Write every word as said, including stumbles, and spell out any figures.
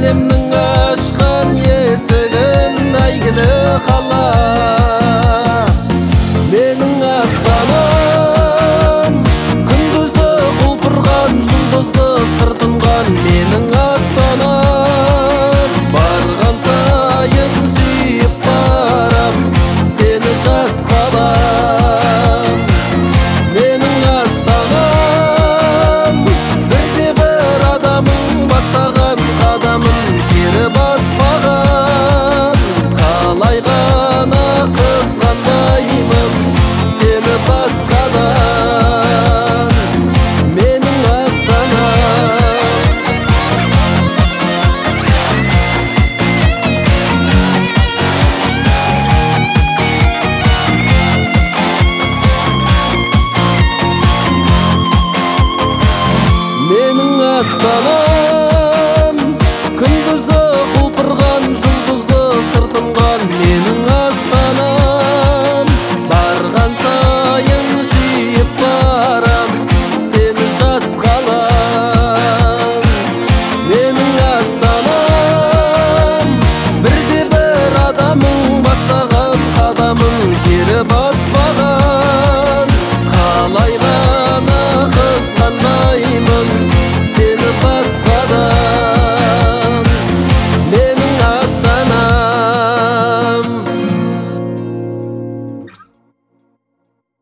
әлемнің ашқан есігін әйгілі қала. Менің астанам, күндізі құлпырған, жұлдызы сыртынған. Менің астанам, барған сайын сүйіп барам сені жас қалам. Менің астанам, бірде бір адамың бастаған қадамын кері баспаған. Қалай ғана қызғанбаймын сені басқадан. Менің астанам. Менің астанам.